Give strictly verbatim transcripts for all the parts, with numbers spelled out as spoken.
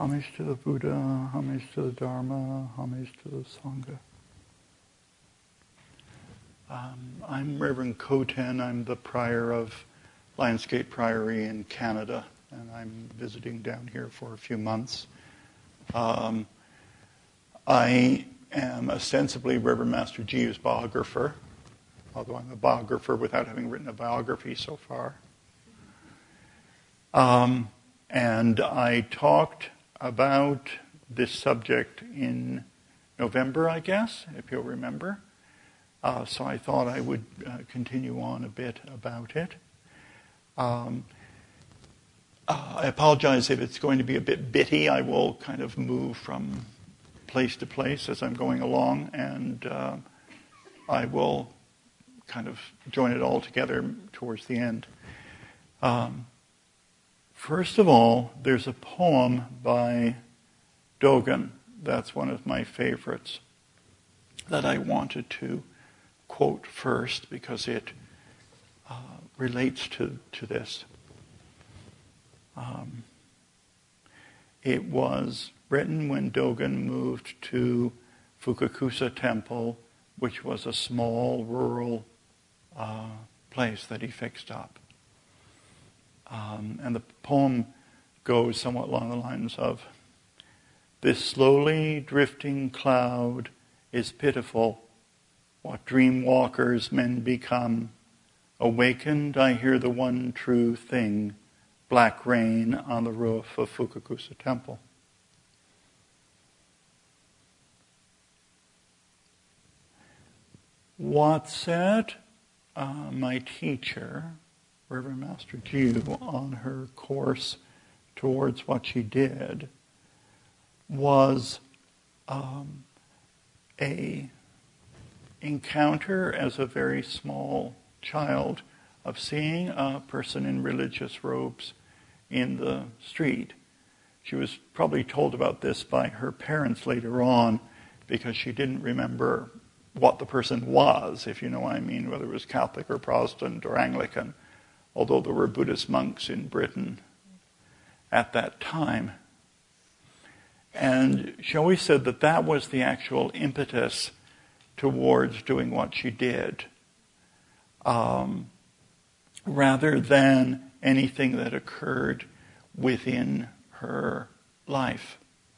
Homage to the Buddha, homage to the Dharma, homage to the Sangha. Um, I'm Reverend Koten. I'm the prior of Lionsgate Priory in Canada, and I'm visiting down here for a few months. Um, I am ostensibly Reverend Master Jiu's biographer, although I'm a biographer without having written a biography so far. Um, and I talked about this subject in November, I guess, if you'll remember. Uh, so I thought I would uh, continue on a bit about it. Um, uh, I apologize if it's going to be a bit bitty. I will kind of move from place to place as I'm going along, and uh, I will kind of join it all together towards the end. Um, first of all, there's a poem by Dogen that's one of my favorites that I wanted to quote first because it uh, relates to, to this. Um, it was written when Dogen moved to Fukakusa Temple, which was a small rural uh, place that he fixed up. Um, and the poem goes somewhat along the lines of, "This slowly drifting cloud is pitiful. What dream walkers men become. Awakened, I hear the one true thing, black rain on the roof of Fukakusa Temple." What said uh, my teacher, Reverend Master Jiu, on her course towards what she did was um, a encounter as a very small child of seeing a person in religious robes in the street. She was probably told about this by her parents later on because she didn't remember what the person was, if you know what I mean, whether it was Catholic or Protestant or Anglican, although there were Buddhist monks in Britain at that time. And she always said that that was the actual impetus towards doing what she did, um, rather than anything that occurred within her life.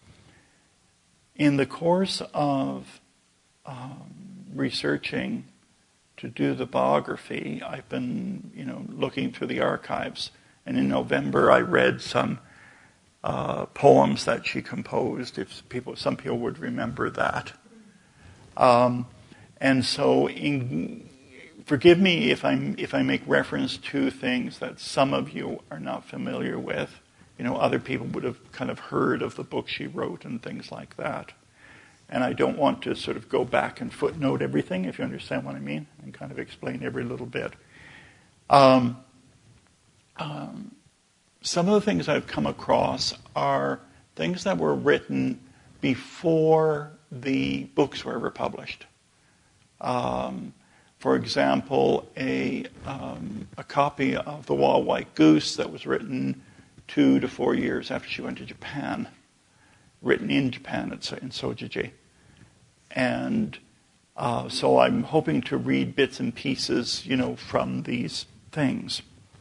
In the course of um, researching to do the biography, I've been, you know, looking through the archives, and in November I read some uh, poems that she composed. If people, some people would remember that. Um, and so, in, forgive me if I'm if I make reference to things that some of you are not familiar with. You know, other people would have kind of heard of the book she wrote and things like that. And I don't want to sort of go back and footnote everything, if you understand what I mean, and kind of explain every little bit. Um, um, some of the things I've come across are things that were written before the books were ever published. Um, for example, a, um, a copy of The Wild White Goose that was written two to four years after she went to Japan, written in Japan in Sojiji. And uh, so I'm hoping to read bits and pieces, you know, from these things.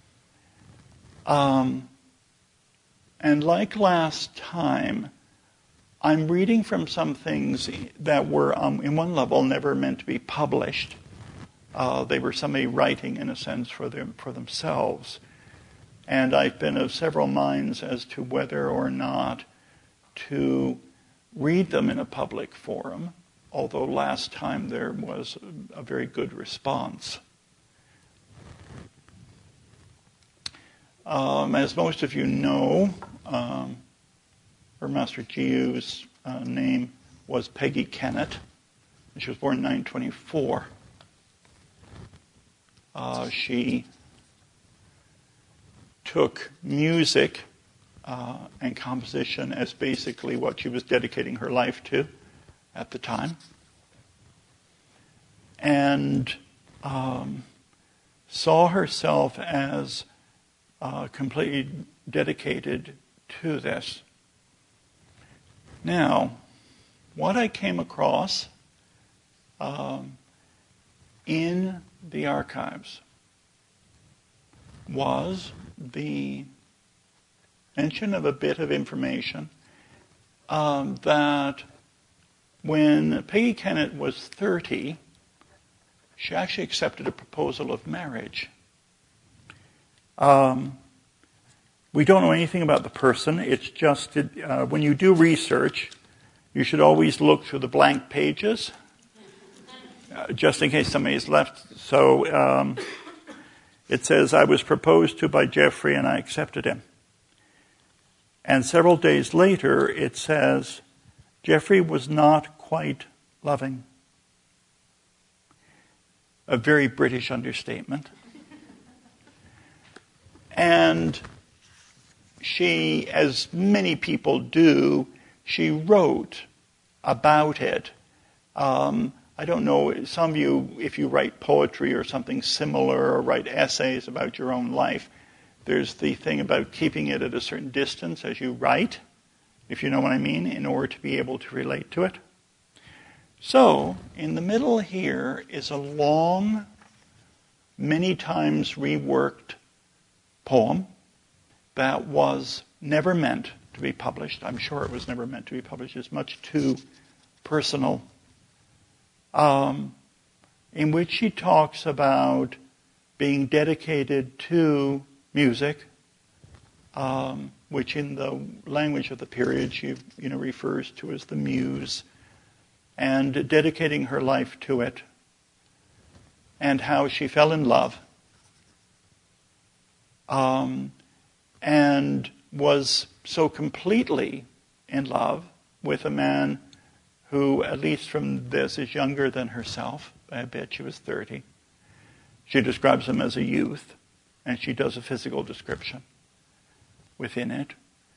Um, and like last time, I'm reading from some things that were, um, in one level, never meant to be published. Uh, they were somebody writing, in a sense, for them, for themselves. And I've been of several minds as to whether or not to read them in a public forum, although last time there was a very good response. Um, as most of you know, um, her Master Jiu's uh, name was Peggy Kennett. She was born in nineteen twenty-four. Uh, she took music uh, and composition as basically what she was dedicating her life to at the time. And um, saw herself as uh, completely dedicated to this. Now, what I came across um, in the archives was the mention of a bit of information um, that when Peggy Kennett was thirty, she actually accepted a proposal of marriage. Um, we don't know anything about the person. It's just uh, when you do research, you should always look through the blank pages, uh, just in case somebody has left. So um, it says, I was proposed to by Jeffrey and I accepted him. And several days later, it says, Jeffrey was not quite loving. A very British understatement. And she, as many people do, she wrote about it. Um, I don't know, some of you, if you write poetry or something similar or write essays about your own life, there's the thing about keeping it at a certain distance as you write, if you know what I mean, in order to be able to relate to it. So, in the middle here is a long, many times reworked poem that was never meant to be published. I'm sure it was never meant to be published. It's much too personal. Um, in which she talks about being dedicated to music, um, which in the language of the period she you know refers to as the muse, and dedicating her life to it, and how she fell in love, um, and was so completely in love with a man who, at least from this, is younger than herself. I bet she was thirty. She describes him as a youth, and she does a physical description within it.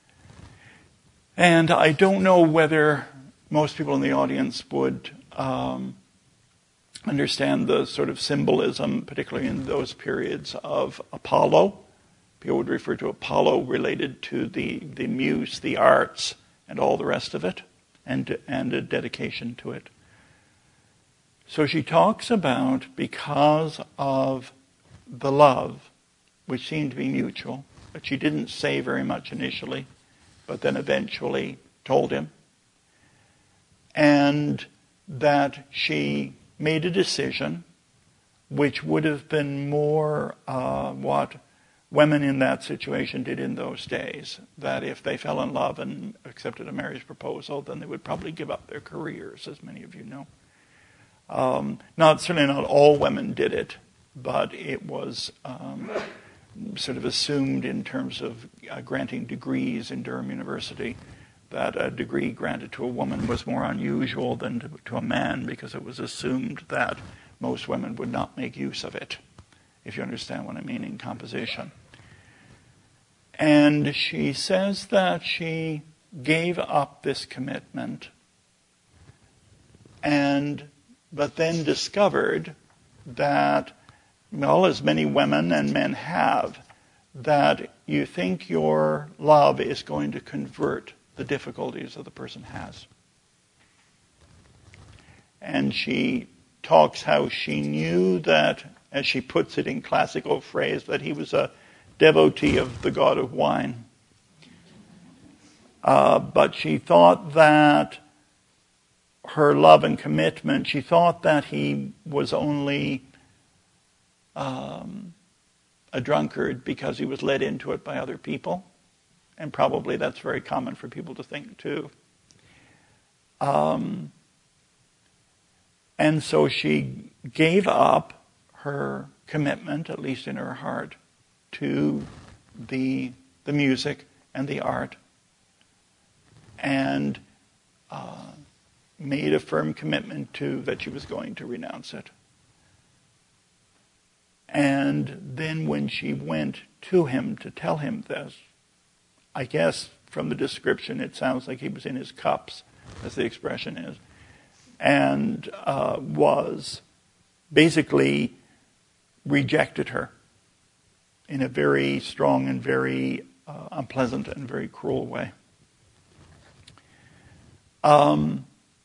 And I don't know whether most people in the audience would um, understand the sort of symbolism, particularly in those periods, of Apollo. People would refer to Apollo related to the, the muse, the arts, and all the rest of it, and, and a dedication to it. So she talks about, because of the love, which seemed to be mutual, but she didn't say very much initially, but then eventually told him, and that she made a decision which would have been more uh, what women in that situation did in those days, that if they fell in love and accepted a marriage proposal, then they would probably give up their careers, as many of you know. Um, not certainly not all women did it, but it was um, sort of assumed in terms of uh, granting degrees in Durham University that a degree granted to a woman was more unusual than to, to a man, because it was assumed that most women would not make use of it, if you understand what I mean, in composition. And she says that she gave up this commitment, and but then discovered that, well, as many women and men have, that you think your love is going to convert the difficulties that the person has. And she talks how she knew that, as she puts it in classical phrase, that he was a devotee of the god of wine. Uh, but she thought that her love and commitment, she thought that he was only um, a drunkard because he was led into it by other people. And probably that's very common for people to think too. Um, and so she gave up her commitment, at least in her heart, to the the music and the art, and uh, made a firm commitment to that she was going to renounce it. And then when she went to him to tell him this, I guess from the description it sounds like he was in his cups, as the expression is, and uh, was basically rejected her in a very strong and very uh, unpleasant and very cruel way. Um,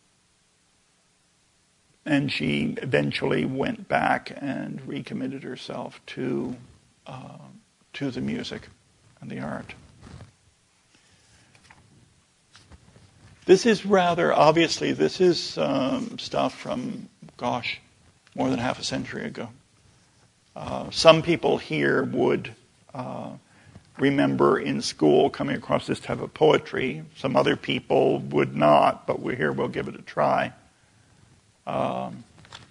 and she eventually went back and recommitted herself to uh, to the music and the art. This is rather, obviously, this is um, stuff from, gosh, more than half a century ago. Uh, some people here would uh, remember in school coming across this type of poetry. Some other people would not, but we're here, we'll give it a try. Um,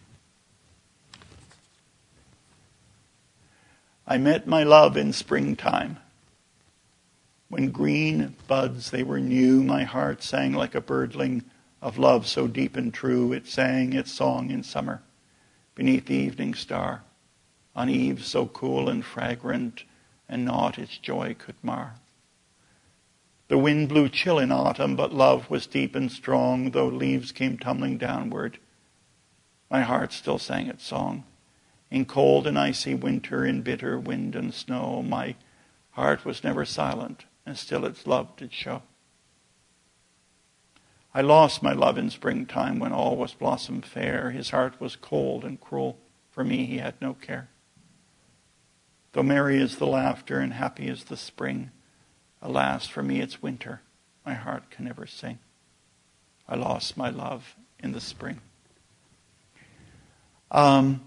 I met my love in springtime. When green buds they were new, my heart sang like a birdling of love so deep and true. It sang its song in summer, beneath the evening star, on eves so cool and fragrant, and naught its joy could mar. The wind blew chill in autumn, but love was deep and strong, though leaves came tumbling downward. My heart still sang its song. In cold and icy winter, in bitter wind and snow, my heart was never silent, and still its love did show. I lost my love in springtime when all was blossom fair. His heart was cold and cruel. For me he had no care. Though merry is the laughter and happy is the spring, alas, for me it's winter. My heart can never sing. I lost my love in the spring. Um,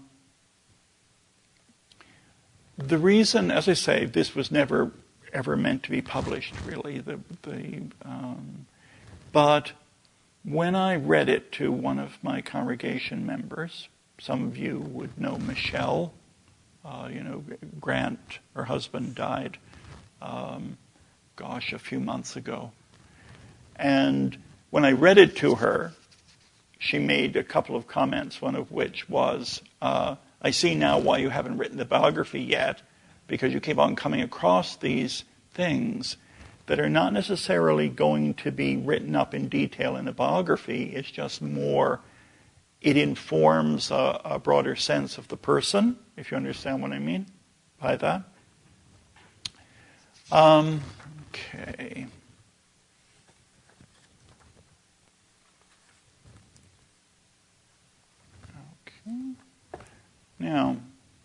the reason, as I say, this was never ever meant to be published, really. The, the, um, but when I read it to one of my congregation members, some of you would know Michelle, uh, you know, Grant, her husband died, um, gosh, a few months ago. And when I read it to her, she made a couple of comments, one of which was, uh, I see now why you haven't written the biography yet, because you keep on coming across these things that are not necessarily going to be written up in detail in a biography. It's just more, it informs a, a broader sense of the person, if you understand what I mean by that. Um, okay. Okay. Now,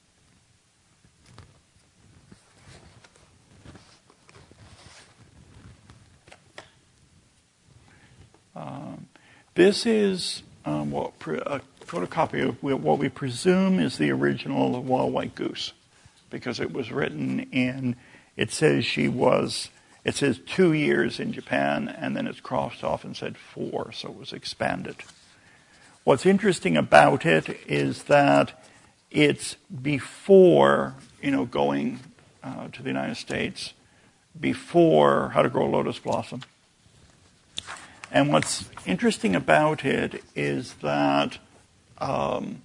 um, this is um, what pre- a photocopy of what we presume is the original of Wild White Goose, because it was written in, it says she was, it says two years in Japan, and then it's crossed off and said four, so it was expanded. What's interesting about it is that it's before, you know, going uh, to the United States, before How to Grow a Lotus Blossom. And what's interesting about it is that um,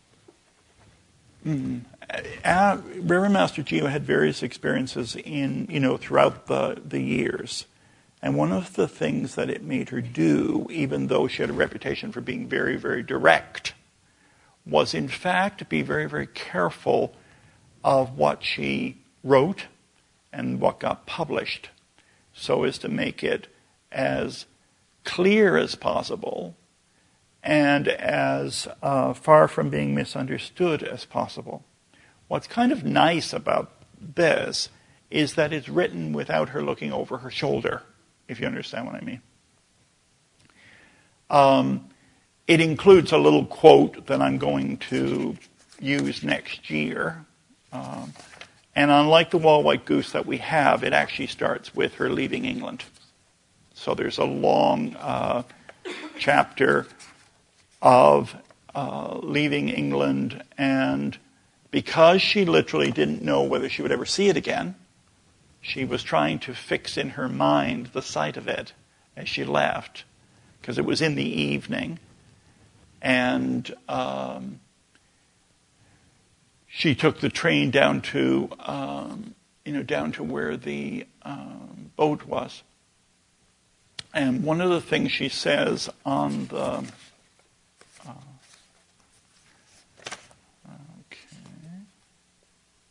mm, uh, Reverend Master Jiva had various experiences in, you know, throughout the, the years. And one of the things that it made her do, even though she had a reputation for being very, very direct, was in fact to be very, very careful of what she wrote and what got published, so as to make it as clear as possible and as uh, far from being misunderstood as possible. What's kind of nice about this is that it's written without her looking over her shoulder, if you understand what I mean. Um, it includes a little quote that I'm going to use next year. Um, and unlike the Wild White Goose that we have, it actually starts with her leaving England. So there's a long uh, chapter of uh, leaving England, and because she literally didn't know whether she would ever see it again, she was trying to fix in her mind the sight of it as she left, because it was in the evening, and um, she took the train down to, um, you know, down to where the um, boat was. And one of the things she says on the, uh, okay,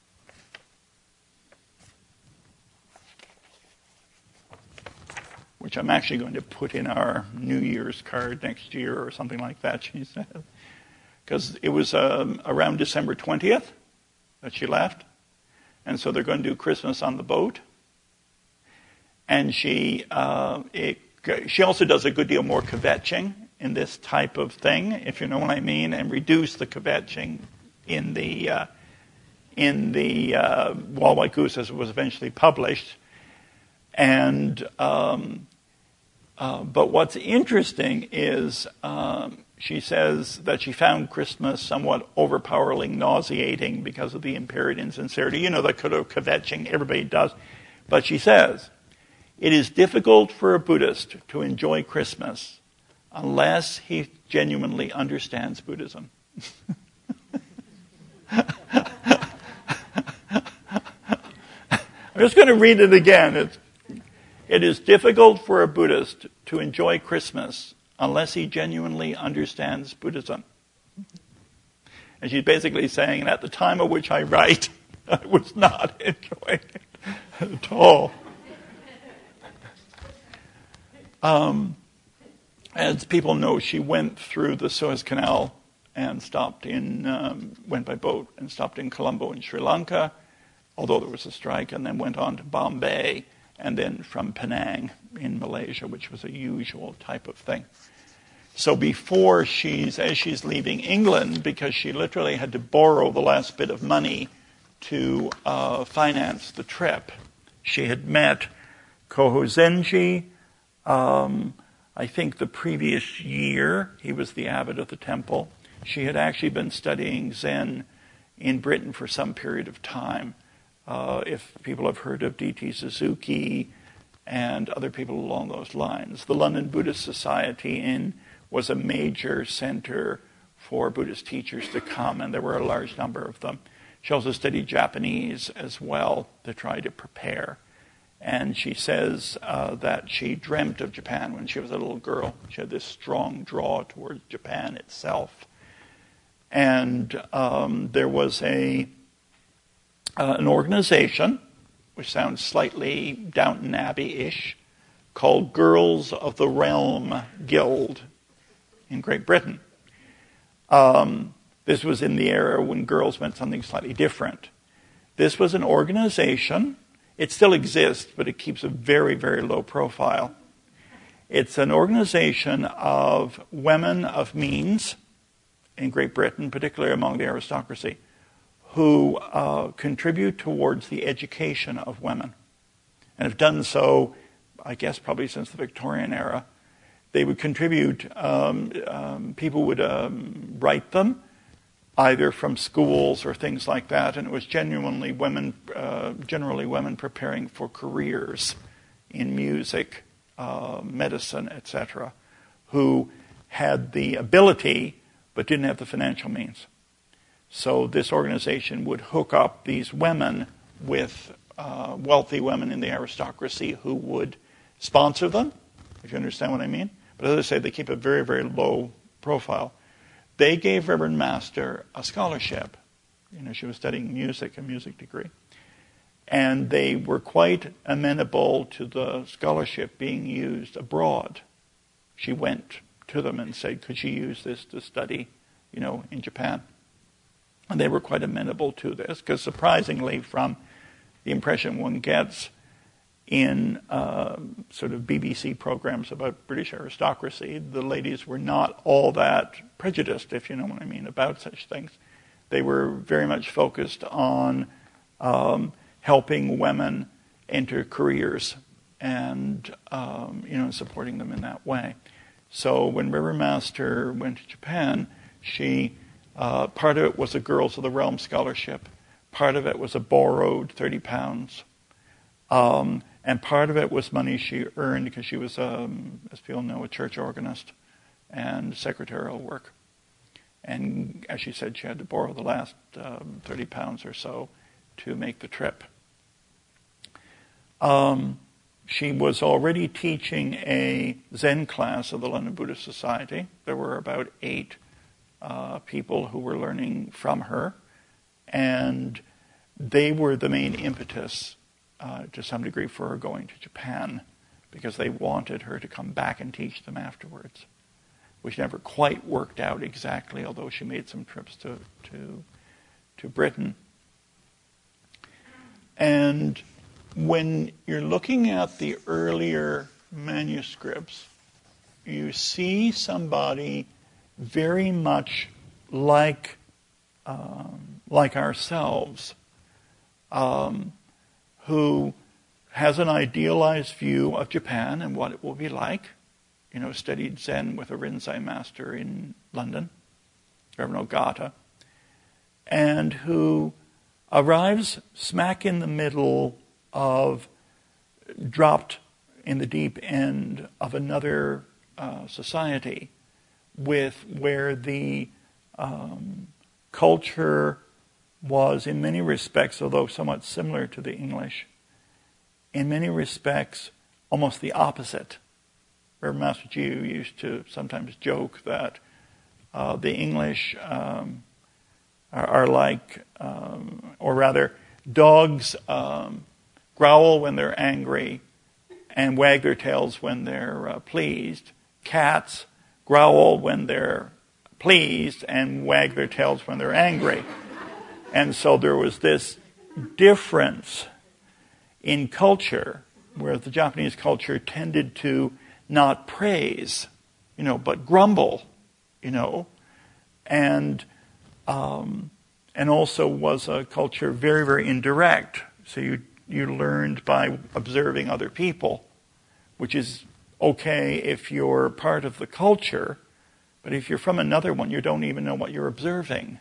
which which I'm actually going to put in our New Year's card next year or something like that, she said. Because it was um, around December twentieth that she left. And so they're going to do Christmas on the boat. And she uh, it, she also does a good deal more kvetching in this type of thing, if you know what I mean, and reduce the kvetching in the uh, in the uh, Wild White Goose as it was eventually published. And um, uh, but what's interesting is um, she says that she found Christmas somewhat overpoweringly nauseating because of the impaired insincerity. You know, the kind of kvetching everybody does. But she says, it is difficult for a Buddhist to enjoy Christmas unless he genuinely understands Buddhism. I'm just going to read it again. It's, it is difficult for a Buddhist to enjoy Christmas unless he genuinely understands Buddhism. And she's basically saying, at the time of which I write, I was not enjoying it at all. Um, as people know, she went through the Suez Canal and stopped in, um, went by boat and stopped in Colombo in Sri Lanka, although there was a strike, and then went on to Bombay, and then from Penang in Malaysia, which was a usual type of thing. So before she's, as she's leaving England, because she literally had to borrow the last bit of money to uh, finance the trip, she had met Koho Zenji, um, I think the previous year. He was the abbot of the temple. She had actually been studying Zen in Britain for some period of time. Uh, if people have heard of D T Suzuki and other people along those lines. The London Buddhist Society in was a major center for Buddhist teachers to come, and there were a large number of them. She also studied Japanese as well to try to prepare. And she says uh, that she dreamt of Japan when she was a little girl. She had this strong draw towards Japan itself. And um, there was a uh, an organization, which sounds slightly Downton Abbey-ish, called Girls of the Realm Guild in Great Britain. Um, this was in the era when girls meant something slightly different. This was an organization. It still exists, but it keeps a very, very low profile. It's an organization of women of means in Great Britain, particularly among the aristocracy, who uh, contribute towards the education of women, and have done so, I guess, probably since the Victorian era. They would contribute, um, um, people would um, write them, either from schools or things like that, and it was genuinely women, uh, generally women preparing for careers in music, uh, medicine, et cetera, who had the ability but didn't have the financial means. So this organization would hook up these women with uh, wealthy women in the aristocracy who would sponsor them, if you understand what I mean. But as I say, they keep a very, very low profile. They gave Reverend Master a scholarship. You know, she was studying music, a music degree. And they were quite amenable to the scholarship being used abroad. She went to them and said, could she use this to study, you know, in Japan? And they were quite amenable to this, because surprisingly, from the impression one gets in uh, sort of B B C programs about British aristocracy, the ladies were not all that prejudiced, if you know what I mean, about such things. They were very much focused on um, helping women enter careers and, um, you know, supporting them in that way. So when Reverend Master went to Japan, she, uh, part of it was a Girls of the Realm scholarship. Part of it was a borrowed thirty pounds. Um, and part of it was money she earned because she was, um, as people know, a church organist and secretarial work. And as she said, she had to borrow the last um, thirty pounds or so to make the trip. Um, she was already teaching a Zen class of the London Buddhist Society. There were about eight uh, people who were learning from her, and they were the main impetus uh, to some degree for her going to Japan, because they wanted her to come back and teach them afterwards, which never quite worked out exactly, although she made some trips to to, to Britain. And when you're looking at the earlier manuscripts, you see somebody very much like um, like ourselves, um, who has an idealized view of Japan and what it will be like. You know, studied Zen with a Rinzai master in London, Reverend Ogata, and who arrives smack in the middle of, dropped in the deep end of another uh, society, with where the um, culture was in many respects, although somewhat similar to the English, in many respects almost the opposite. Reverend Master Jiu used to sometimes joke that uh, the English um, are, are like, um, or rather, dogs um, growl when they're angry and wag their tails when they're uh, pleased. Cats growl when they're pleased and wag their tails when they're angry. And so there was this difference in culture, where the Japanese culture tended to not praise, you know, but grumble, you know, and um, and also was a culture very, very indirect. So you you learned by observing other people, which is okay if you're part of the culture, but if you're from another one, you don't even know what you're observing.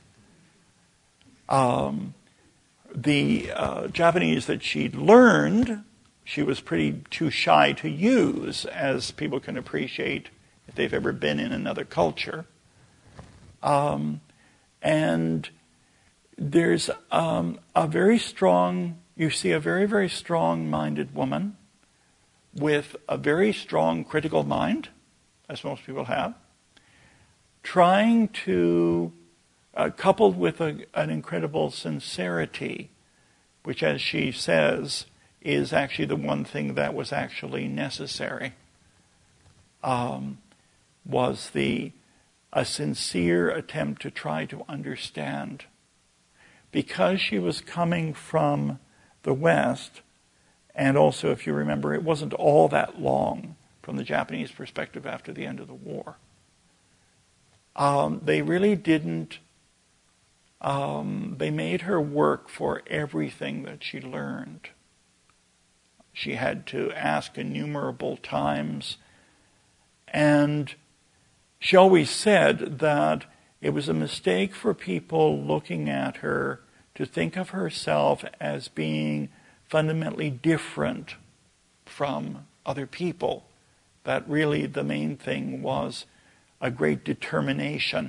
Um, the uh, Japanese that she'd learned, she was pretty too shy to use, as people can appreciate if they've ever been in another culture. Um, and there's um, a very strong, you see a very, very strong-minded woman with a very strong critical mind, as most people have, trying to, uh, coupled with a, an incredible sincerity, which, as she says, is actually the one thing that was actually necessary, um, was the a sincere attempt to try to understand. Because she was coming from the West, and also, if you remember, it wasn't all that long from the Japanese perspective after the end of the war. Um, they really didn't, um, they made her work for everything that she learned. She had to ask innumerable times. And she always said that it was a mistake for people looking at her to think of herself as being fundamentally different from other people. That really the main thing was a great determination.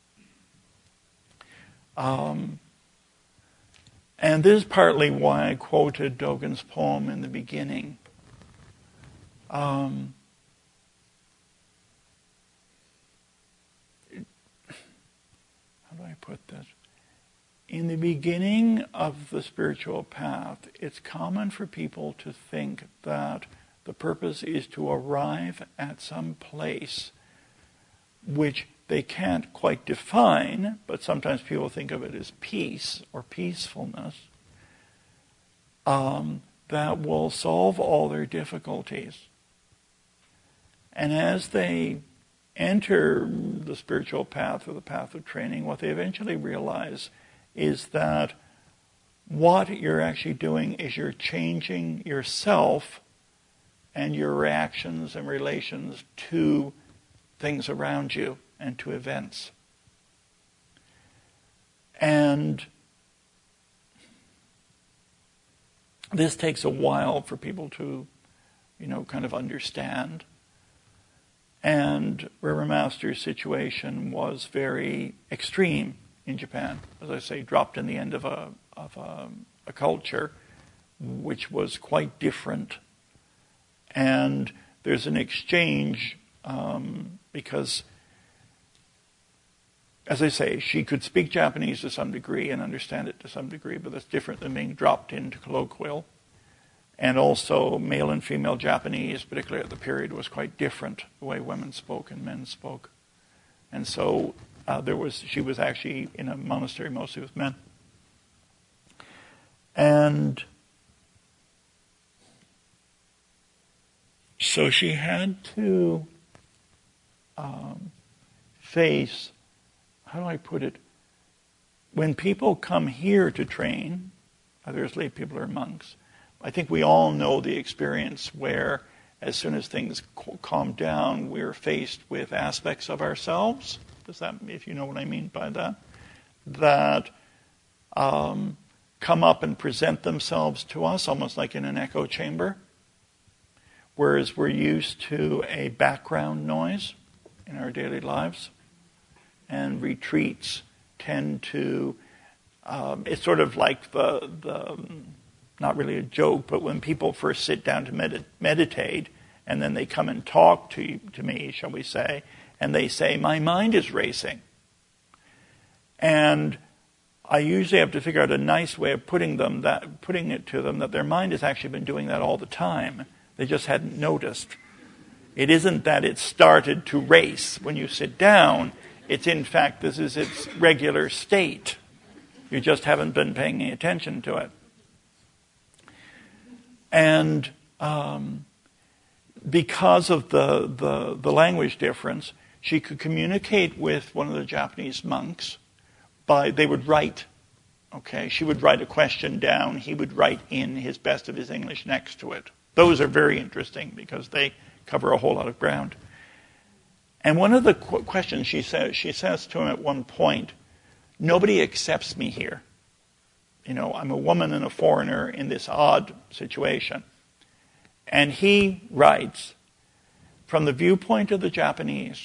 Um, and this is partly why I quoted Dogen's poem in the beginning. Um, how do I put this? In the beginning of the spiritual path, it's common for people to think that the purpose is to arrive at some place which they can't quite define, but sometimes people think of it as peace or peacefulness, um, that will solve all their difficulties. And as they enter the spiritual path or the path of training, what they eventually realize is that what you're actually doing is you're changing yourself and your reactions and relations to things around you and to events. And this takes a while for people to, you know, kind of understand. And Reverend Master's situation was very extreme in Japan. As I say, dropped in the end of a of a, a culture which was quite different. And there's an exchange um, because, as I say, she could speak Japanese to some degree and understand it to some degree, but that's different than being dropped into colloquial. And also male and female Japanese, particularly at the period, was quite different, the way women spoke and men spoke. And so uh, there was, she was actually in a monastery mostly with men. And so she had to um, face, how do I put it? When people come here to train, whether it's lay people or monks, I think we all know the experience where as soon as things calm down, we're faced with aspects of ourselves. Does that, if you know what I mean by that, that um, come up and present themselves to us, almost like in an echo chamber. Whereas we're used to a background noise in our daily lives. And retreats tend to, um, it's sort of like the, the, not really a joke, but when people first sit down to med- meditate, and then they come and talk to you, to me, shall we say, and they say, my mind is racing. And I usually have to figure out a nice way of putting them that, putting it to them that their mind has actually been doing that all the time. They just hadn't noticed. It isn't that it started to race when you sit down. It's in fact, this is its regular state. You just haven't been paying any attention to it. And um, because of the, the, the language difference, she could communicate with one of the Japanese monks by, they would write, okay? She would write a question down. He would write in his best of his English next to it. Those are very interesting because they cover a whole lot of ground. And one of the qu- questions she says, she says to him at one point, nobody accepts me here. You know, I'm a woman and a foreigner in this odd situation. And he writes, from the viewpoint of the Japanese,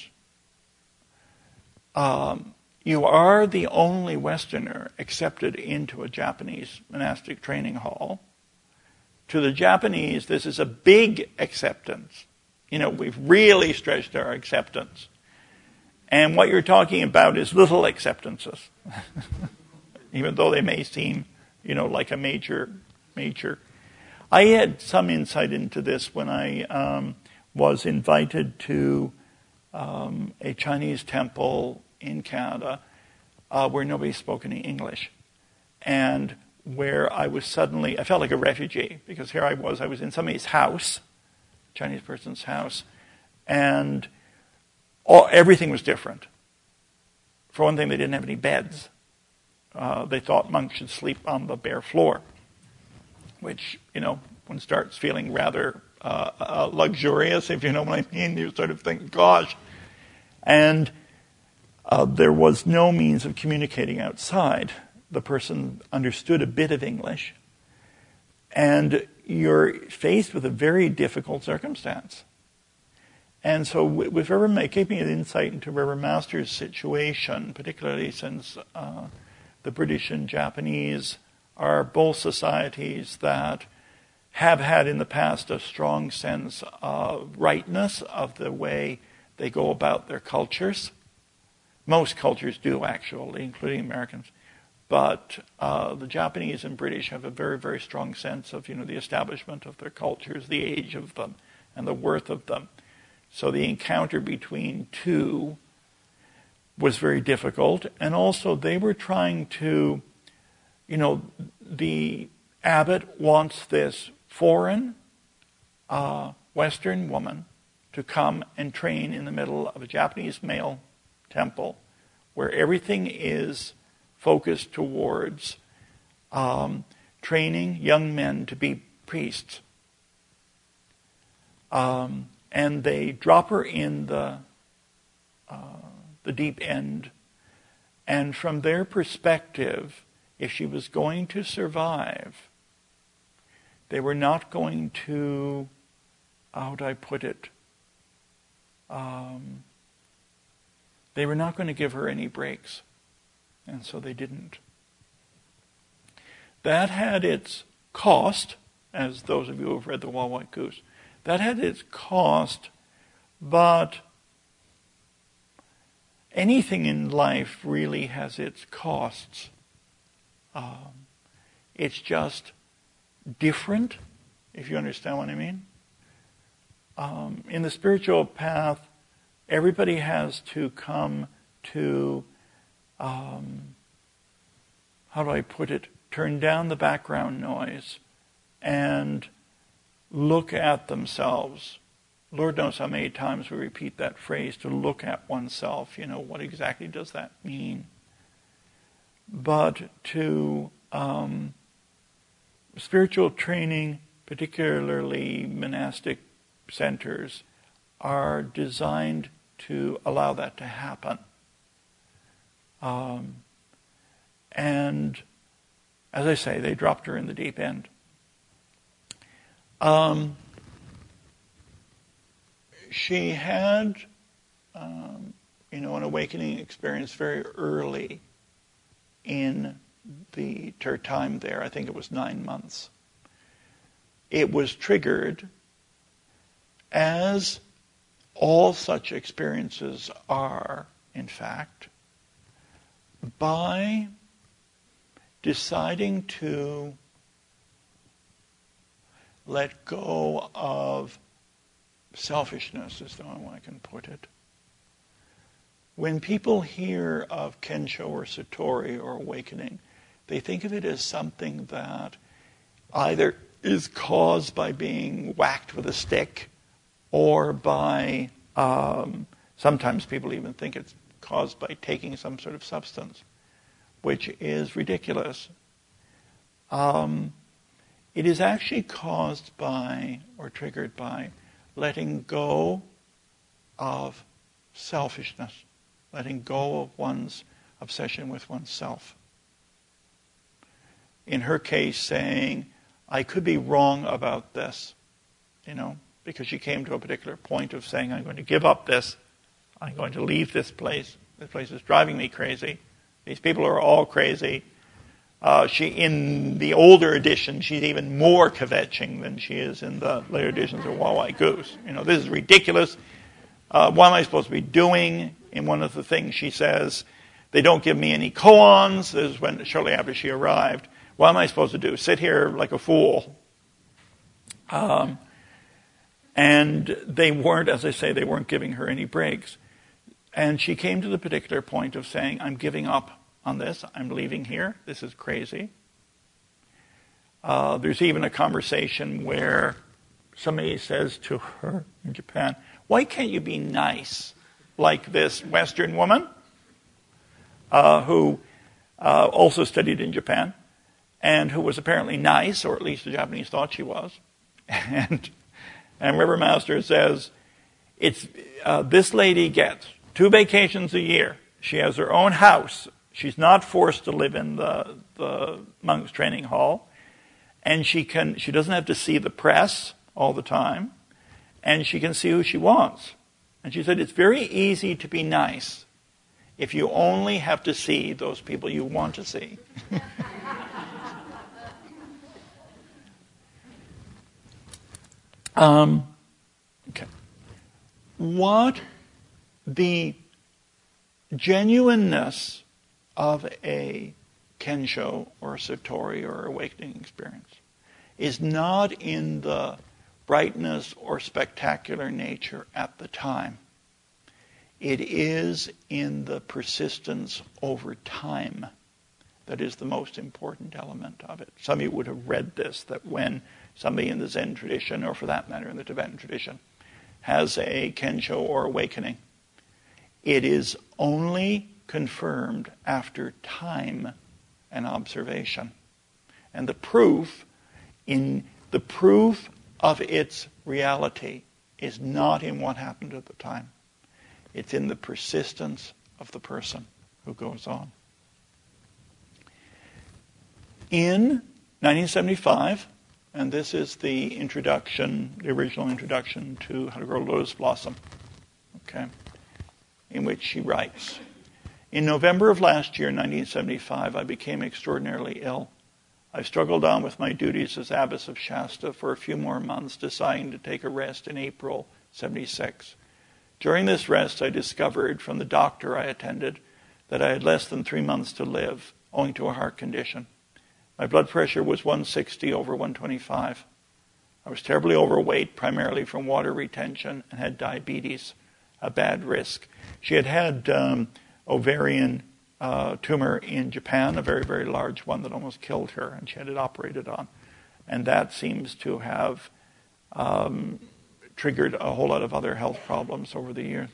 um, you are the only Westerner accepted into a Japanese monastic training hall. To the Japanese, this is a big acceptance. You know, we've really stretched our acceptance. And what you're talking about is little acceptances. Even though they may seem, you know, like a major, major. I had some insight into this when I um, was invited to um, a Chinese temple in Canada uh, where nobody spoke any English. And where I was suddenly, I felt like a refugee because here I was, I was in somebody's house, Chinese person's house, and all, everything was different. For one thing, they didn't have any beds. Uh, they thought monks should sleep on the bare floor, which, you know, one starts feeling rather uh, uh, luxurious, if you know what I mean. You sort of think, gosh. And uh, there was no means of communicating outside. The person understood a bit of English, and you're faced with a very difficult circumstance. And so with Reverend, keeping an insight into Reverend Master's situation, particularly since uh, the British and Japanese are both societies that have had in the past a strong sense of rightness of the way they go about their cultures. Most cultures do, actually, including Americans. But uh, the Japanese and British have a very, very strong sense of, you know, the establishment of their cultures, the age of them, and the worth of them. So the encounter between two was very difficult. And also they were trying to, you know, the abbot wants this foreign uh, Western woman to come and train in the middle of a Japanese male temple where everything is focused towards um, training young men to be priests. Um, and they drop her in the uh, the deep end. And from their perspective, if she was going to survive, they were not going to, how would I put it, um, they were not going to give her any breaks. And so they didn't. That had its cost, as those of you who have read The Wild White Goose, that had its cost, but anything in life really has its costs. Um, it's just different. if you understand what I mean. Um, in the spiritual path, everybody has to come to, um, how do I put it, turn down the background noise and look at themselves. Lord knows how many times we repeat that phrase, to look at oneself. You know, what exactly does that mean? But to um, spiritual training, particularly monastic centers, are designed to allow that to happen. Um, and as I say, they dropped her in the deep end. Um, she had, um, you know, an awakening experience very early in the her time there. I think it was nine months. It was triggered, as all such experiences are, in fact, by deciding to let go of selfishness, is the only way I can put it. When people hear of Kensho or Satori or awakening, they think of it as something that either is caused by being whacked with a stick, or by, um, sometimes people even think it's caused by taking some sort of substance, which is ridiculous. Um, it is actually caused by, or triggered by, letting go of selfishness, letting go of one's obsession with oneself. In her case, saying, I could be wrong about this, you know, because she came to a particular point of saying, I'm going to give up this. I'm going to leave this place. This place is driving me crazy. These people are all crazy. Uh, she, in the older edition, she's even more kvetching than she is in the later editions of Wah Wai Goose. You know, this is ridiculous. Uh, what am I supposed to be doing? In one of the things she says, they don't give me any koans. This is when, shortly after she arrived. What am I supposed to do? Sit here like a fool? Um, and they weren't, as I say, they weren't giving her any breaks. And she came to the particular point of saying, I'm giving up on this. I'm leaving here. This is crazy. Uh, there's even a conversation where somebody says to her in Japan, why can't you be nice like this Western woman uh, who uh, also studied in Japan and who was apparently nice, or at least the Japanese thought she was. And, and River Master says, it's uh, this lady gets two vacations a year. She has her own house. She's not forced to live in the, the monks' training hall. And she can she doesn't have to see the press all the time. And she can see who she wants. And she said, it's very easy to be nice if you only have to see those people you want to see. um, okay. What the genuineness of a Kensho or a Satori or awakening experience is not in the brightness or spectacular nature at the time. It is in the persistence over time that is the most important element of it. Some of you would have read this, that when somebody in the Zen tradition, or for that matter in the Tibetan tradition, has a Kensho or awakening, it is only confirmed after time and observation. And the proof in the proof of its reality is not in what happened at the time. It's in the persistence of the person who goes on. In nineteen seventy-five, and this is the introduction, the original introduction to How to Grow Lotus Blossom, okay, in which she writes, in November of last year, nineteen seventy-five, I became extraordinarily ill. I struggled on with my duties as abbess of Shasta for a few more months, deciding to take a rest in April seventy-six. During this rest, I discovered from the doctor I attended that I had less than three months to live, owing to a heart condition. My blood pressure was one sixty over one twenty-five. I was terribly overweight, primarily from water retention, and had diabetes, a bad risk. She had had um, ovarian uh, tumor in Japan, a very, very large one that almost killed her, and she had it operated on. And that seems to have um, triggered a whole lot of other health problems over the years.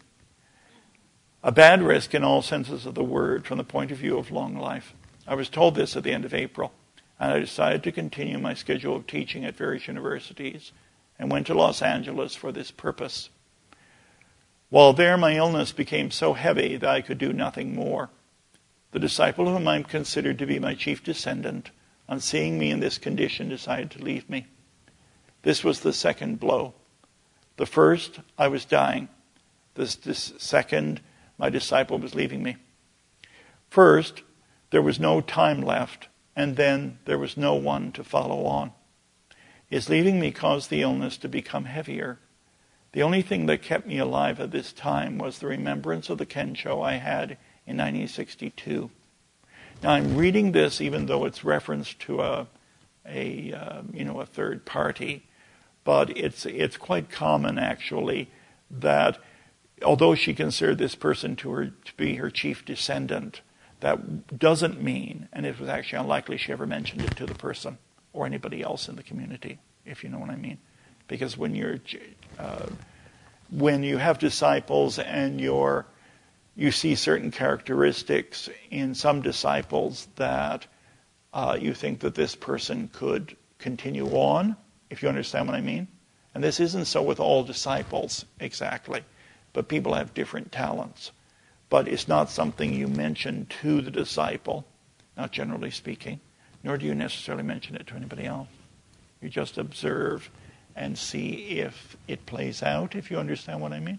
A bad risk in all senses of the word from the point of view of long life. I was told this at the end of April. And I decided to continue my schedule of teaching at various universities and went to Los Angeles for this purpose. While there, my illness became so heavy that I could do nothing more. The disciple whom I considered to be my chief descendant, on seeing me in this condition, decided to leave me. This was the second blow. The first, I was dying. This, this second, my disciple was leaving me. First, there was no time left. And then there was no one to follow on. His leaving me caused the illness to become heavier. The only thing that kept me alive at this time was the remembrance of the Kensho I had in nineteen sixty-two. Now I'm reading this even though it's referenced to a, a uh, you know, a third party, but it's it's quite common actually that although she considered this person to her to be her chief descendant, that doesn't mean, and it was actually unlikely she ever mentioned it to the person or anybody else in the community, if you know what I mean. Because when you're, uh, when you have disciples and you're, you see certain characteristics in some disciples that uh, you think that this person could continue on, if you understand what I mean. And this isn't so with all disciples exactly, but people have different talents. But it's not something you mention to the disciple, not generally speaking, nor do you necessarily mention it to anybody else. You just observe and see if it plays out, if you understand what I mean.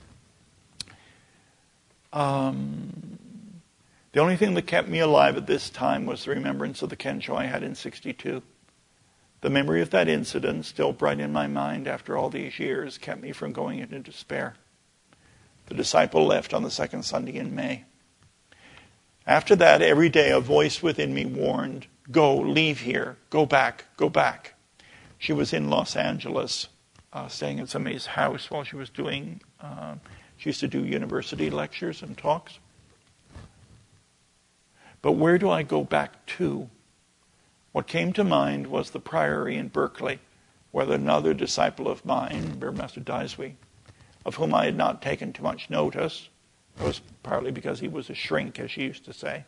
Um, the only thing that kept me alive at this time was the remembrance of the Kensho I had in sixty-two. The memory of that incident, still bright in my mind after all these years, kept me from going into despair. The disciple left on the second Sunday in May. After that, every day a voice within me warned, go, leave here, go back, go back. She was in Los Angeles, uh, staying at somebody's house while she was doing, uh, she used to do university lectures and talks. But where do I go back to? What came to mind was the Priory in Berkeley, where another disciple of mine, Burmeister Daisui, of whom I had not taken too much notice. It was partly because he was a shrink, as she used to say.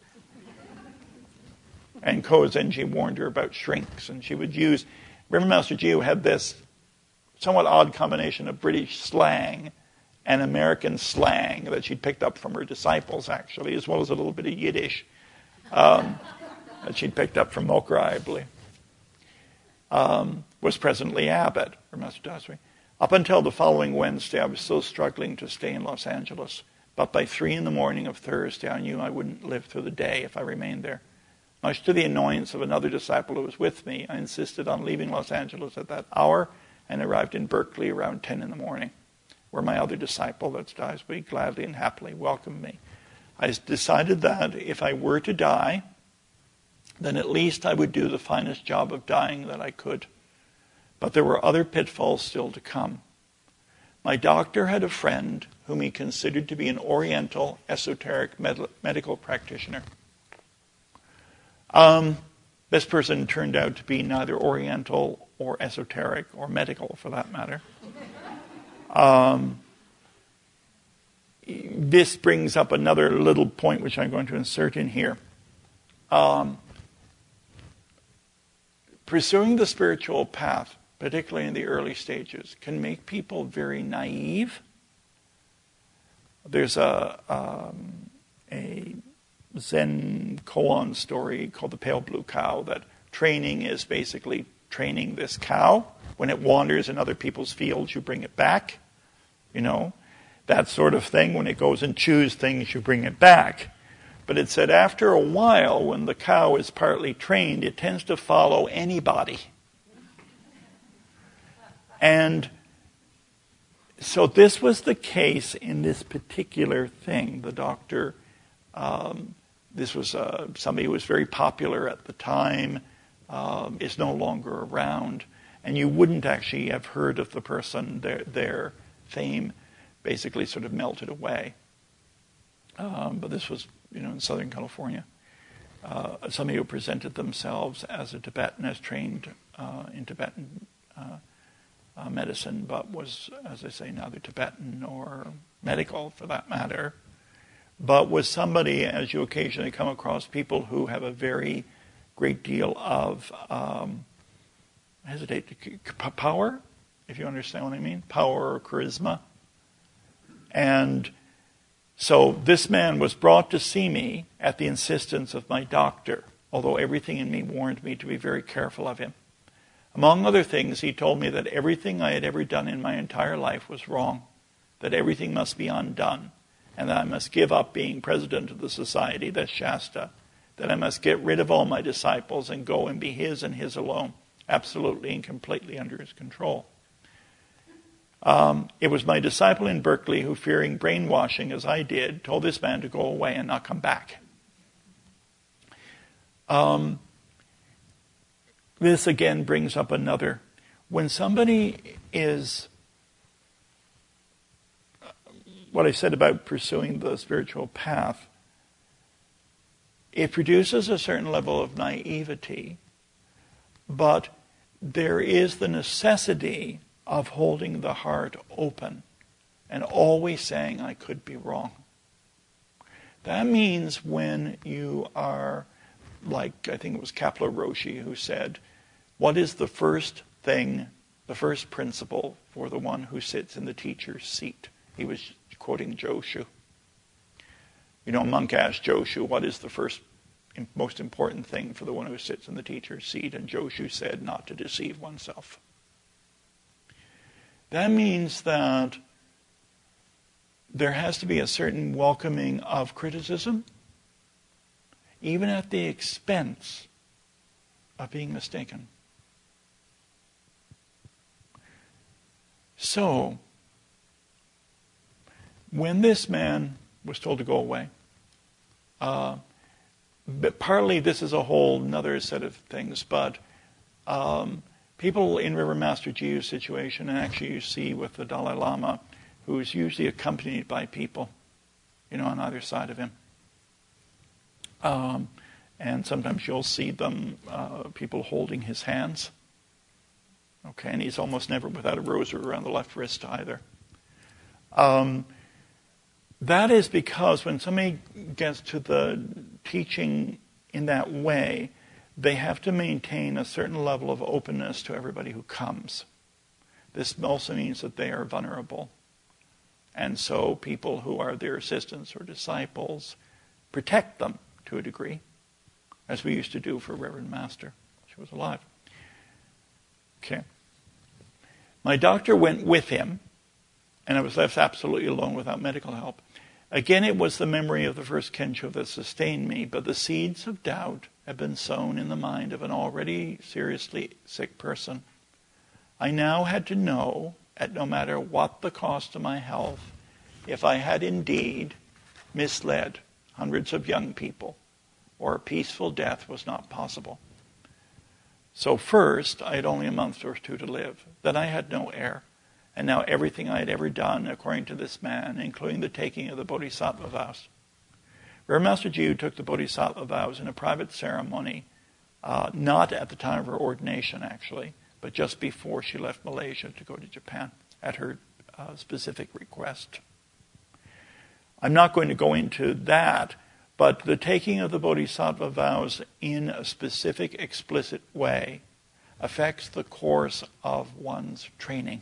And Kozenji warned her about shrinks, and she would use... Remember, Master Jiu had this somewhat odd combination of British slang and American slang that she'd picked up from her disciples, actually, as well as a little bit of Yiddish um, that she'd picked up from Mokra, I believe. Um, was presently abbot, for Master Daisui. Up until the following Wednesday, I was still struggling to stay in Los Angeles. But by three in the morning of Thursday, I knew I wouldn't live through the day if I remained there. Much to the annoyance of another disciple who was with me, I insisted on leaving Los Angeles at that hour and arrived in Berkeley around ten in the morning, where my other disciple, that's Daisui, gladly and happily welcomed me. I decided that if I were to die, then at least I would do the finest job of dying that I could. But there were other pitfalls still to come. My doctor had a friend whom he considered to be an Oriental esoteric med- medical practitioner. Um, this person turned out to be neither Oriental or esoteric or medical, for that matter. Um, this brings up another little point which I'm going to insert in here. Um, pursuing the spiritual path, particularly in the early stages, can make people very naive. There's a um, a Zen koan story called The Pale Blue Cow, that training is basically training this cow. When it wanders in other people's fields, you bring it back. You know, that sort of thing. When it goes and chews things, you bring it back. But it said after a while, when the cow is partly trained, it tends to follow anybody. And so this was the case in this particular thing. The doctor, um, this was uh, somebody who was very popular at the time, um, is no longer around. And you wouldn't actually have heard of the person. Their, their fame basically sort of melted away. Um, but this was, you know, in Southern California. Uh, somebody who presented themselves as a Tibetan, as trained uh, in Tibetan uh, uh, medicine, but was, as I say, neither Tibetan nor medical, for that matter, but was somebody, as you occasionally come across people who have a very great deal of, um, I hesitate, to, power, if you understand what I mean, power or charisma. And so this man was brought to see me at the insistence of my doctor, although everything in me warned me to be very careful of him. Among other things, he told me that everything I had ever done in my entire life was wrong, that everything must be undone, and that I must give up being president of the society, that's Shasta, that I must get rid of all my disciples and go and be his and his alone, absolutely and completely under his control. Um, it was my disciple in Berkeley who, fearing brainwashing as I did, told this man to go away and not come back. Um, this again brings up another. When somebody is, what I said about pursuing the spiritual path, it produces a certain level of naivety, but there is the necessity of holding the heart open and always saying, I could be wrong. That means when you are, like I think it was Kapler-Roshi who said, what is the first thing, the first principle for the one who sits in the teacher's seat? He was quoting Joshu. You know, a monk asked Joshu, what is the first, most important thing for the one who sits in the teacher's seat? And Joshu said, not to deceive oneself. That means that there has to be a certain welcoming of criticism, even at the expense of being mistaken. So, when this man was told to go away, uh, but partly this is a whole other set of things, but um, people in Reverend Master Jiu's situation, and actually you see with the Dalai Lama, who's usually accompanied by people, you know, on either side of him. Um, and sometimes you'll see them, uh, people holding his hands. Okay, and he's almost never without a rosary around the left wrist either. Um, that is because when somebody gets to the teaching in that way, they have to maintain a certain level of openness to everybody who comes. This also means that they are vulnerable. And so people who are their assistants or disciples protect them to a degree, as we used to do for Reverend Master. She was alive. Okay. My doctor went with him, and I was left absolutely alone without medical help. Again, it was the memory of the first Kensho that sustained me, but the seeds of doubt had been sown in the mind of an already seriously sick person. I now had to know, at no matter what the cost to my health, if I had indeed misled hundreds of young people, or a peaceful death was not possible. So first, I had only a month or two to live. Then I had no heir. And now everything I had ever done, according to this man, including the taking of the Bodhisattva vows. Reverend Master Jiu took the Bodhisattva vows in a private ceremony, uh, not at the time of her ordination, actually, but just before she left Malaysia to go to Japan, at her uh, specific request. I'm not going to go into that, but the taking of the Bodhisattva vows in a specific, explicit way affects the course of one's training.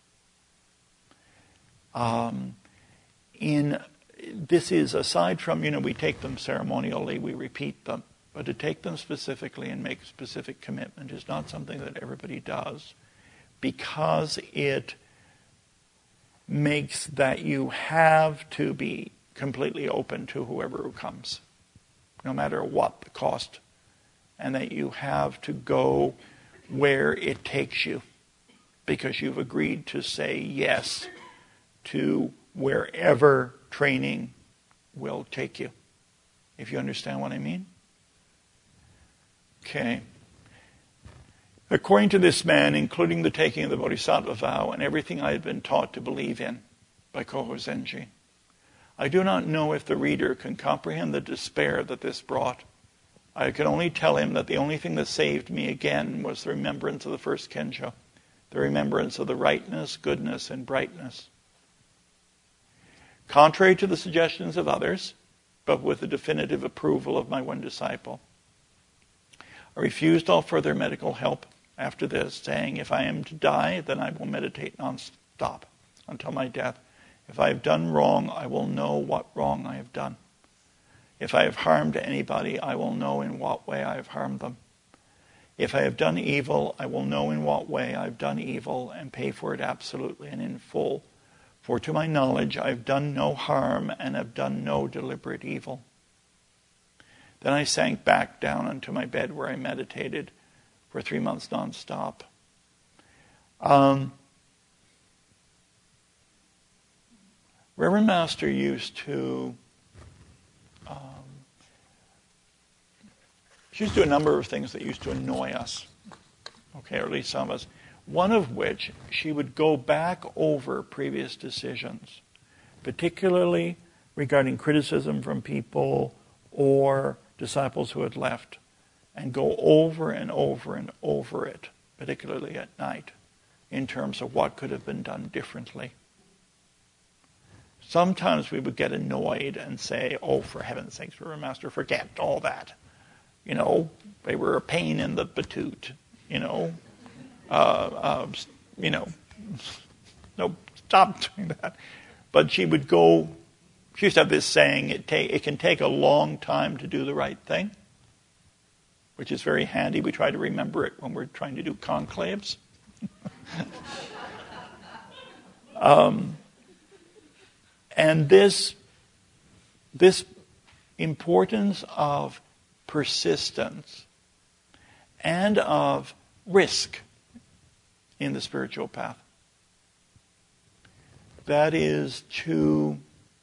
Um, in this is aside from, you know, we take them ceremonially, we repeat them, but to take them specifically and make specific commitment is not something that everybody does, because it makes that you have to be completely open to whoever who comes, no matter what the cost, and that you have to go where it takes you, because you've agreed to say yes to wherever training will take you, if you understand what I mean. Okay. According to this man, including the taking of the Bodhisattva vow and everything I had been taught to believe in by Koho Zenji, I do not know if the reader can comprehend the despair that this brought. I can only tell him that the only thing that saved me again was the remembrance of the first Kensho, the remembrance of the rightness, goodness, and brightness. Contrary to the suggestions of others, but with the definitive approval of my one disciple, I refused all further medical help after this, saying, if I am to die, then I will meditate non-stop until my death. If I have done wrong, I will know what wrong I have done. If I have harmed anybody, I will know in what way I have harmed them. If I have done evil, I will know in what way I have done evil and pay for it absolutely and in full. For to my knowledge, I have done no harm and have done no deliberate evil. Then I sank back down onto my bed where I meditated for three months non-stop. Um, Reverend Master used to um, she used to do a number of things that used to annoy us, okay, or at least some of us. One of which, she would go back over previous decisions, particularly regarding criticism from people or disciples who had left, and go over and over and over it, particularly at night, in terms of what could have been done differently. Sometimes we would get annoyed and say, oh, for heaven's sakes, Reverend Master, forget all that. You know, they were a pain in the patoot, you know. Uh, uh, you know, no, stop doing that. But she would go, she used to have this saying, it, ta- it can take a long time to do the right thing, which is very handy. We try to remember it when we're trying to do conclaves. um, and this, this importance of persistence and of risk in the spiritual path. That is to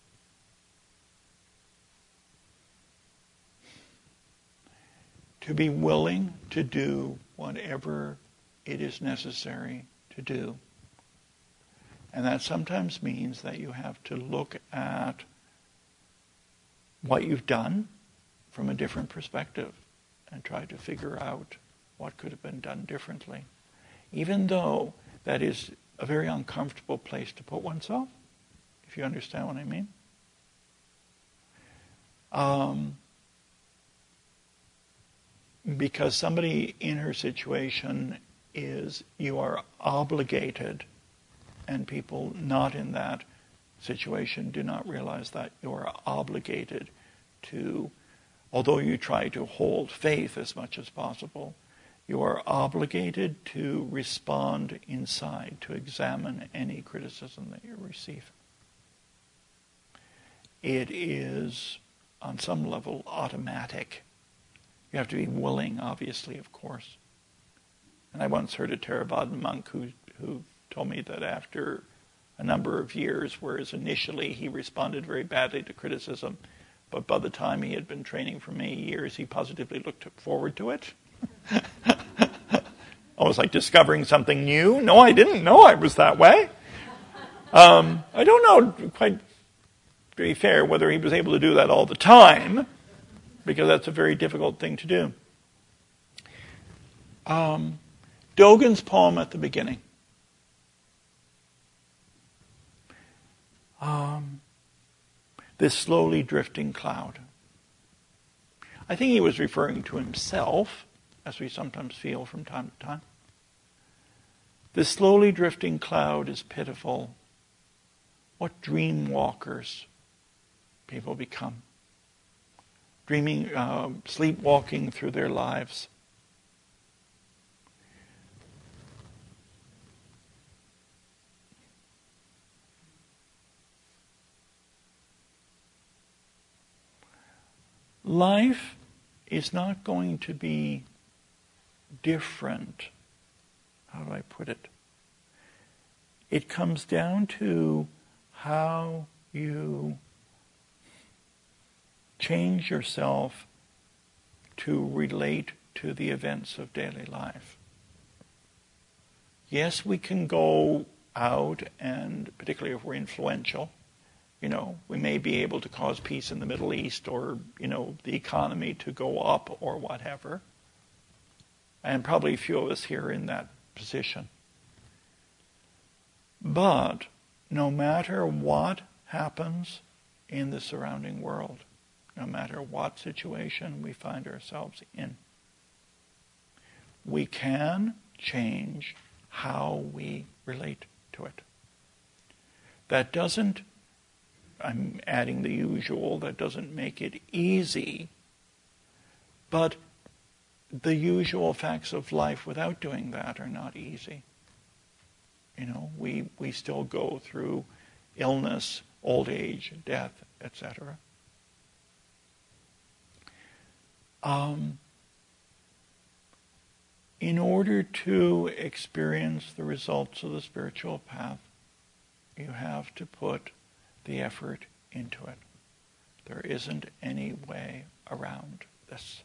to be willing to do whatever it is necessary to do. And that sometimes means that you have to look at what you've done from a different perspective and try to figure out what could have been done differently. Even though that is a very uncomfortable place to put oneself, if you understand what I mean. Um, because somebody in her situation is, you are obligated, and people not in that situation do not realize that you are obligated to, although you try to hold faith as much as possible, you are obligated to respond inside, to examine any criticism that you receive. It is, on some level, automatic. You have to be willing, obviously, of course. And I once heard a Theravadan monk who, who told me that after a number of years, whereas initially he responded very badly to criticism, but by the time he had been training for many years, he positively looked forward to it. Almost like discovering something new. No, I didn't know I was that way. Um, I don't know, quite to be fair, whether he was able to do that all the time, because that's a very difficult thing to do. Um, Dogen's poem at the beginning. Um, this slowly drifting cloud. I think he was referring to himself, as we sometimes feel from time to time. This slowly drifting cloud is pitiful. What dream walkers people become. Dreaming, uh, sleepwalking through their lives. Life is not going to be different. How do I put it? It comes down to how you change yourself to relate to the events of daily life. Yes, we can go out, and particularly if we're influential, you know, we may be able to cause peace in the Middle East, or, you know, the economy to go up or whatever. And probably a few of us here are in that position. But no matter what happens in the surrounding world, no matter what situation we find ourselves in, we can change how we relate to it. That doesn't, I'm adding the usual, that doesn't make it easy, but the usual facts of life without doing that are not easy. You know, we, we still go through illness, old age, death, et cetera. Um, in order to experience the results of the spiritual path, you have to put the effort into it. There isn't any way around this.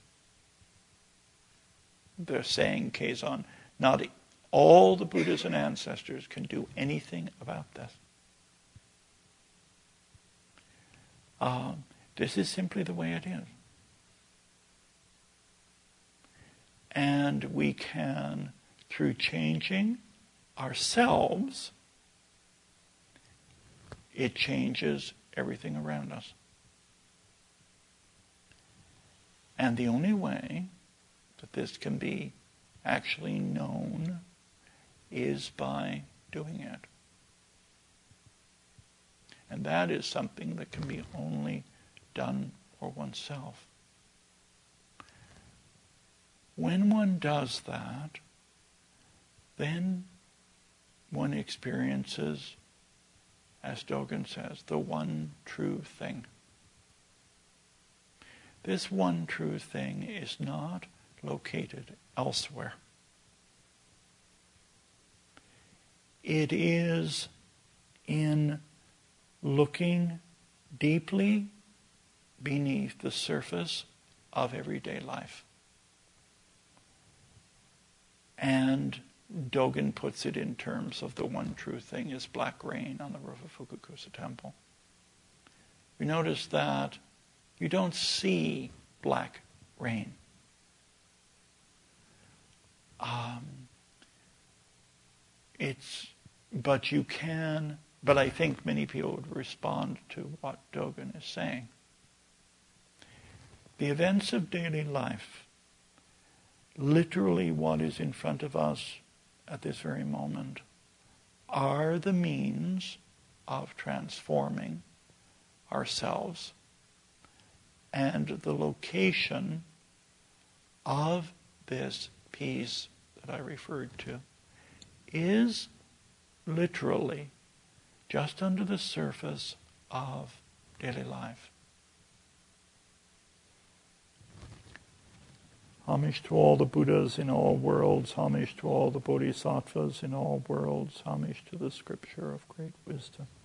The saying, Kazon, not all the Buddhas and ancestors can do anything about this. Um, this is simply the way it is. And we can, through changing ourselves, it changes everything around us. And the only way that this can be actually known is by doing it. And that is something that can be only done for oneself. When one does that, then one experiences, as Dogen says, the one true thing. This one true thing is not located elsewhere. It is in looking deeply beneath the surface of everyday life. And Dogen puts it in terms of the one true thing is black rain on the roof of Fukakusa Temple. You notice that you don't see black rain. Um, it's, but you can, but I think many people would respond to what Dogen is saying. The events of daily life, literally what is in front of us at this very moment, are the means of transforming ourselves. And the location of this peace that I referred to is literally just under the surface of daily life. Homage to all the Buddhas in all worlds, homage to all the Bodhisattvas in all worlds, homage to the scripture of great wisdom.